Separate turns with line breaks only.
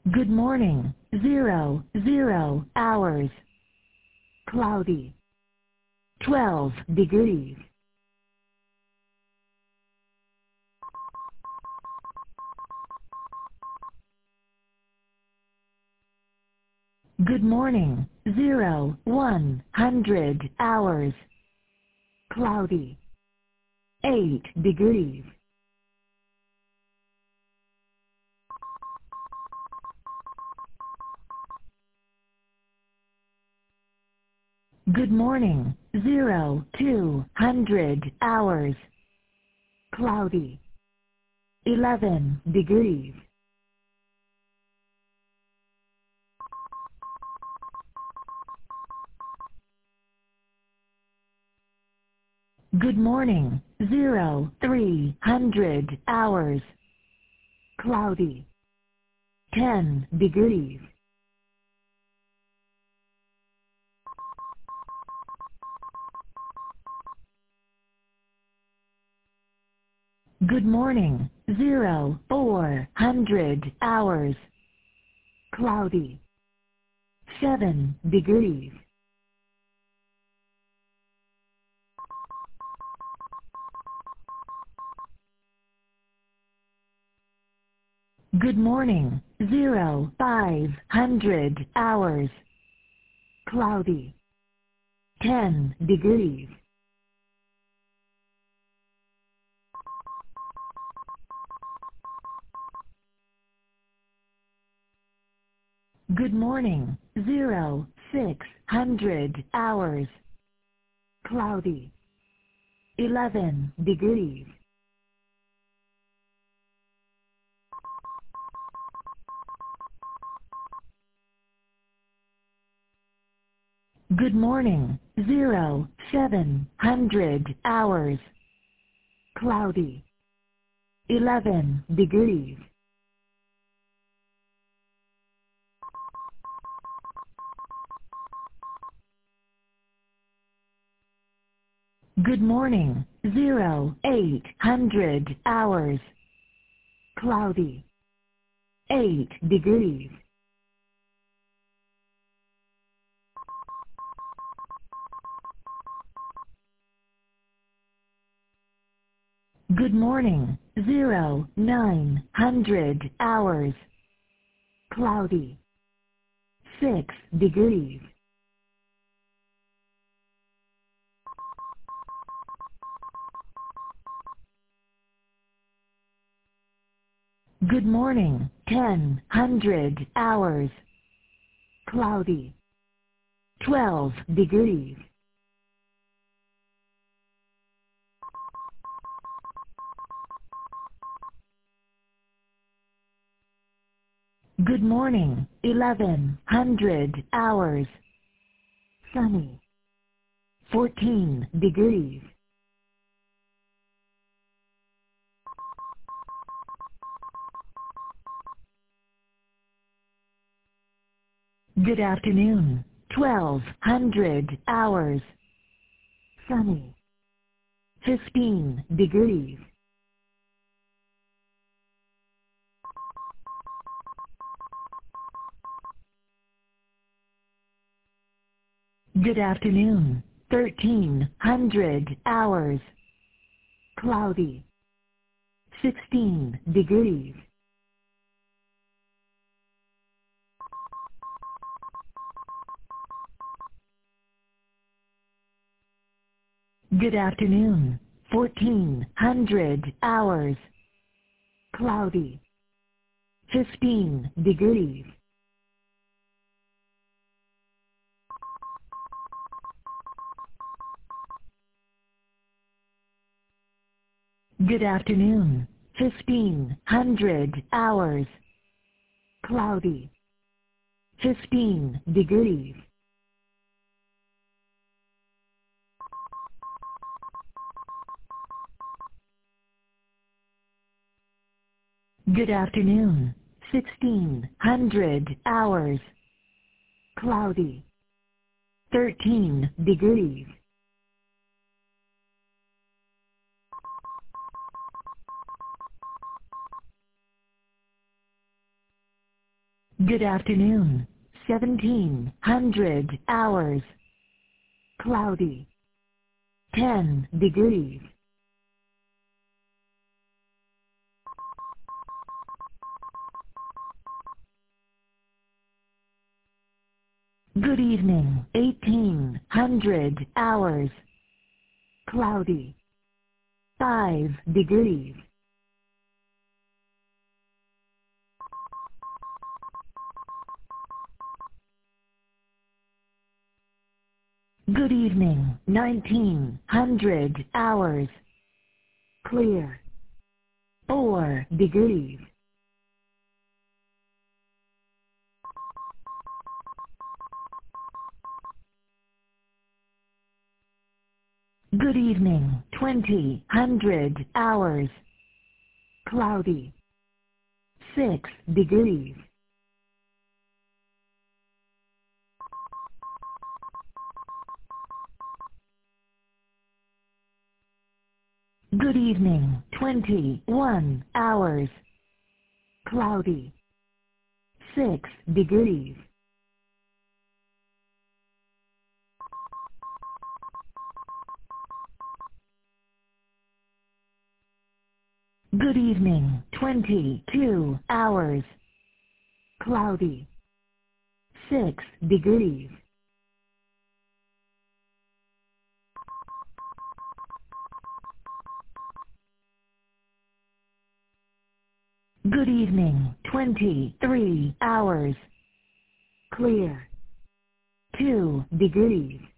Good morning. 00 hours. Cloudy. 12 degrees. Good morning. 100 hours. Cloudy. 8 degrees. Good morning. 200 hours. Cloudy. 11 degrees. Good morning. 300 hours. Cloudy. 10 degrees. Good morning. 400 hours. Cloudy. 7 degrees. Good morning. 500 hours. Cloudy. 10 degrees. Good morning. 600 hours. Cloudy. 11 degrees. Good morning. 700 hours. Cloudy. 11 degrees. Good morning. 800 hours. Cloudy. 8 degrees. Good morning. 900 hours. Cloudy. 6 degrees. Good morning. 1000 hours. Cloudy. 12 degrees. Good morning. 1100 hours. Sunny. 14 degrees. Good afternoon. 1200 hours. Sunny. 15 degrees. Good afternoon. 1300 hours. Cloudy. 16 degrees. Good afternoon. 1400 hours. Cloudy. 15 degrees. Good afternoon. 1500 hours. Cloudy. 15 degrees. Good afternoon. 1600 hours. Cloudy. 13 degrees. Good afternoon. 1700 hours. Cloudy. 10 degrees. Good evening. 1800 hours. Cloudy. 5 degrees. Good evening. 1900 hours. Clear. 4 degrees. Good evening. 2000 hours. Cloudy. 6 degrees. Good evening. 21 hours. Cloudy. 6 degrees. Good evening. 22 hours. Cloudy. 6 degrees. Good evening. 23 hours. Clear. 2 degrees.